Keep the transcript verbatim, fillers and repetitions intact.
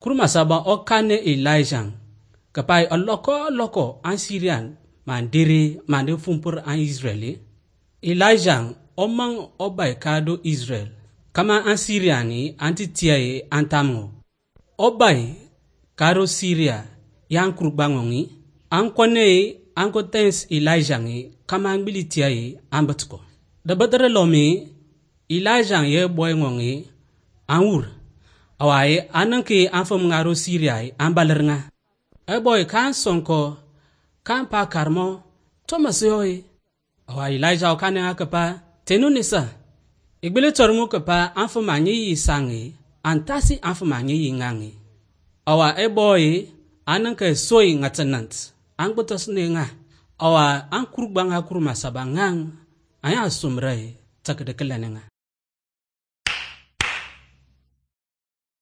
Kurma saba okane Elijah kapai aloko loko an Syrian mandiri mande fumpur an Israeli. Elijah omang obay kado Israel kama an Syriani anti tiaye antamgo. Obay karo Syria yang kurbangongi an kone an kotens Elijah ngi kama an bili tiaye an batko. Da badare lomi Elijah ye boy ngongi an ur awaye ananke an fam ngaro Syria an balernga. E boy kan sonko kan pa karmo Thomas yoy awa Elijah kan nga kapa tenu nisa igbele tormu kapa an fam anyi yisangi antasi an fam anyi yingangi awa e boy ananke soy ngatanant an butas ne nga awa an kurbanga kurma sabangang aya sumrai takde kelane nga.